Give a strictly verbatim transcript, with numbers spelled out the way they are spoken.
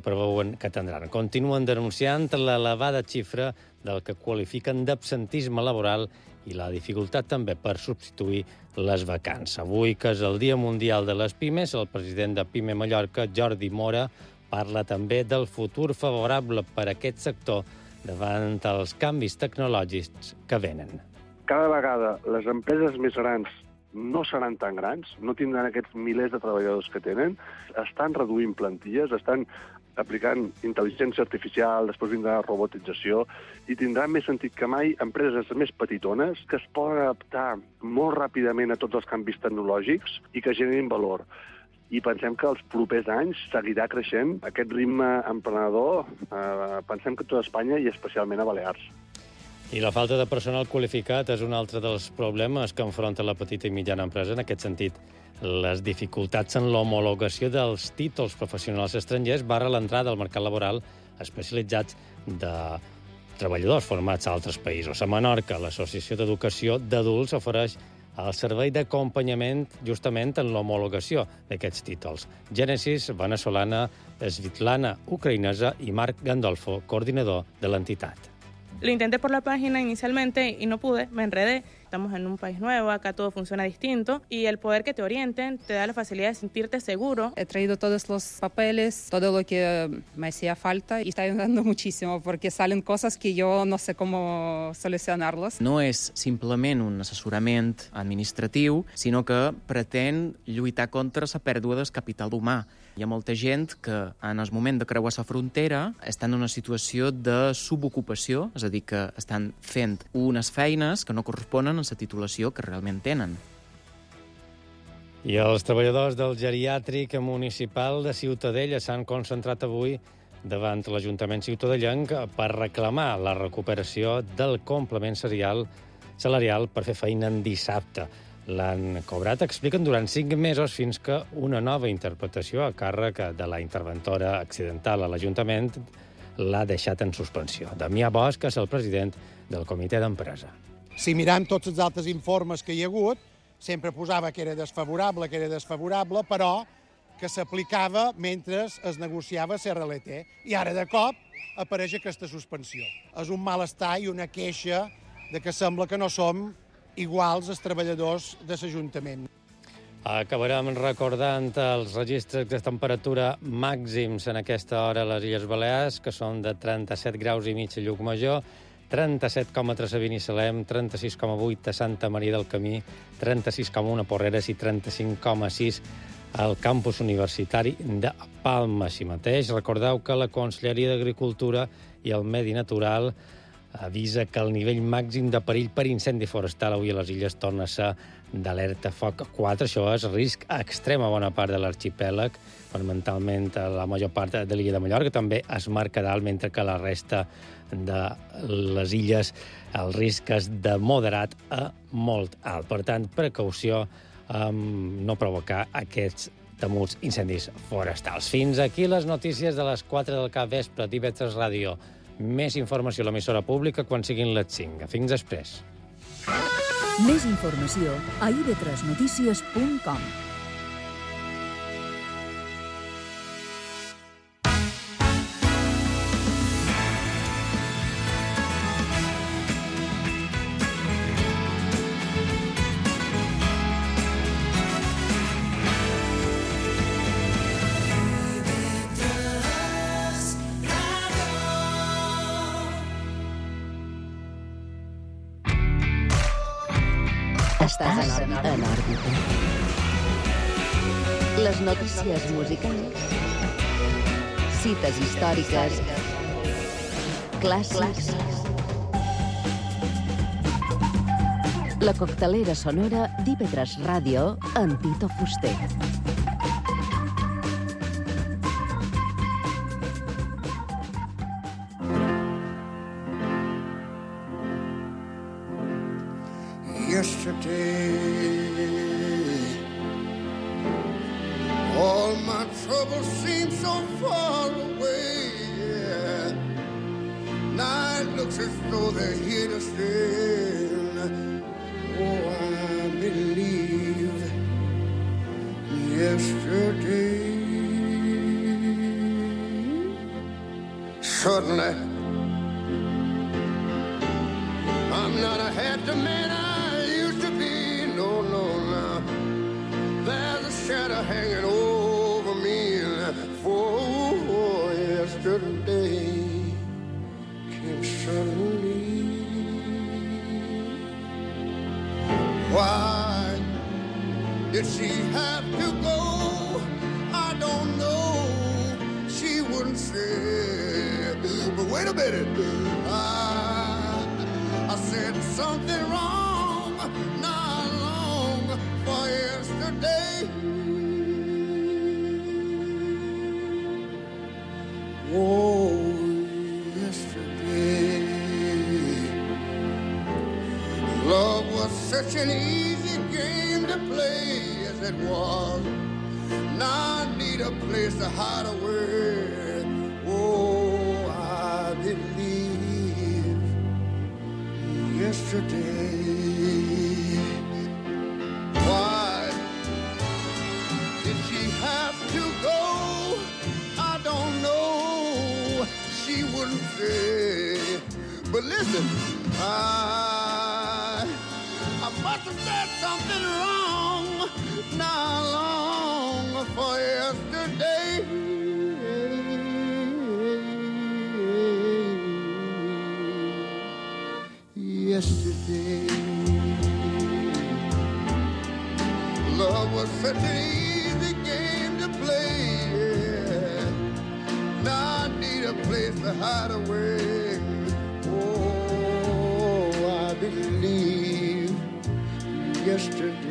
preveuen que tindran. Continuen denunciant l'elevada xifra del que qualifiquen d'absentisme laboral i la dificultat també per substituir les vacants. Avui, que és el Dia Mundial de les Pimes, el president de Pime Mallorca, Jordi Mora, parla també del futur favorable per a aquest sector davant els canvis tecnològics que venen. Cada vegada les empreses més grans no seran tan grans, no tindran aquests milers de treballadors que tenen, estan reduint plantilles, estan aplicant intel·ligència artificial, després vindrà robotització, i tindrà més sentit que mai empreses més petitones que es poden adaptar molt ràpidament a tots els canvis tecnològics i que generin valor. I pensem que els propers anys seguirà creixent aquest ritme emprenedor, eh, pensem que tot Espanya i especialment a Balears. I la falta de personal qualificat és un altre dels problemes que enfronta la petita i mitjana empresa. En aquest sentit, les dificultats en l'homologació dels títols professionals estrangers barra l'entrada al mercat laboral especialitzats de treballadors formats a altres països. A Menorca, l'Associació d'Educació d'Adults ofereix el servei d'acompanyament justament en l'homologació d'aquests títols. Gènesis, venezolana, Svitlana, ucraïnesa i Marc Gandolfo, coordinador de l'entitat. Lo intenté por la página inicialmente y no pude, me enredé. Estamos en un país nuevo, acá todo funciona distinto y el poder que te orienten te da la facilidad de sentirte seguro. He traído todos los papeles, todo lo que me hacía falta y está ayudando muchísimo porque salen cosas que yo no sé cómo solucionarlos. No és simplement un assessorament administratiu, sinó que pretén lluitar contra la pèrdua del capital humà. Hi ha molta gent que, en el moment de creuar la frontera, estan en una situació de subocupació, és a dir, que estan fent unes feines que no corresponen a la titulació que realment tenen. I els treballadors del geriàtric municipal de Ciutadella s'han concentrat avui davant l'Ajuntament ciutadellenc per reclamar la recuperació del complement salarial, salarial per fer feina en dissabte. L'han cobrat, expliquen, durant cinc mesos fins que una nova interpretació a càrrec de la interventora accidental a l'Ajuntament l'ha deixat en suspensió. Damià Bosch és el president del comitè d'empresa. Si mirem tots els altres informes que hi ha hagut, sempre posava que era desfavorable, que era desfavorable, però que s'aplicava mentre es negociava la R L T. I ara, de cop, apareix aquesta suspensió. És un malestar i una queixa de que sembla que no som iguals els treballadors de l'Ajuntament. Acabarem recordant els registres de temperatura màxims en aquesta hora a les Illes Balears, que són de trenta-set graus i mig a Llucmajor, trenta-set coma tres a Binissalem, trenta-sis coma vuit a Santa Maria del Camí, trenta-sis coma un a Porreres i trenta-cinc coma sis al campus universitari de Palma. Així mateix, recordeu que la Conselleria d'Agricultura i el Medi Natural avisa que el nivell màxim de perill per incendi forestal avui a les illes torna a ser d'alerta foc quatre. Això és risc extrem a bona part de l'arxipèlag, fonamentalment a la major part de l'illa de Mallorca, també es marca dalt, mentre que la resta de les illes el risc és de moderat a molt alt. Per tant, precaució amb no provocar aquests temuts incendis forestals. Fins aquí les notícies de les quatre del capvespre d'I V tres Ràdio. Més informació a l'emissora pública quan siguin les cinc. Fins després. Més informació a i ve tres notícies punt com. Estàs en òrbita. Les notícies musicals, cites històriques, clàssics, la coctelera sonora d'I V tres Ràdio amb Tito Fuster. Yesterday, all my troubles seem so far away. Yeah. Now it looks as though they're here to stay. Oh, I believe yesterday. Suddenly, I'm not a happy man I used to be. No, no, no. There's a shadow hanging over me. For yesterday came suddenly. Why did she have to go? I don't know. She wouldn't say. But wait a minute. I, I said something wrong not long for yesterday. Oh, yesterday. Love was such an easy game to play as it was. Now I need a place to hide away. Oh, I believe yesterday. Why did she have to go? I don't know. She wouldn't say. But listen, I, I must have said something wrong not long for yesterday. Yesterday, love was such an easy game to play. Yeah. Now I need a place to hide away. Oh, I believe yesterday.